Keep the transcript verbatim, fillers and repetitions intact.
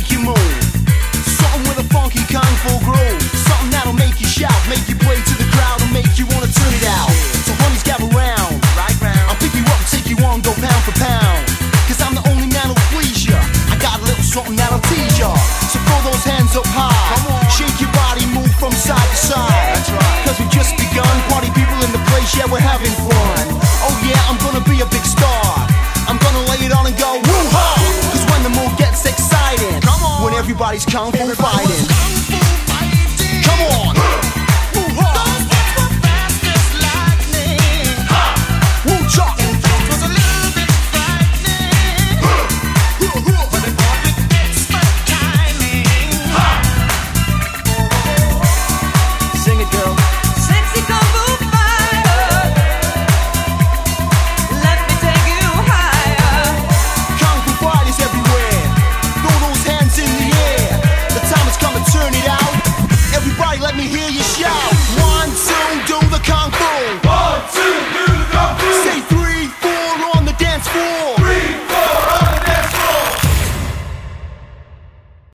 make you move. Something with a funky kung fu groove. Something that'll make you shout, make you play to the crowd, and make you wanna turn it out. So honeys, gather round. Right round. I'll pick you up and take you on, go pound for pound. Cause I'm the only man who'll please ya. I got a little something that'll tease ya. So throw those hands up high. Shake your body, move from side to side. That's right. Cause we've just begun. Party people in the place, yeah, we're having fun. Oh yeah, I'm gonna be a big star. I'm gonna lay it on and go woo-ha. Cause when the mood gets exciting, when everybody's kung fu fighting, come on.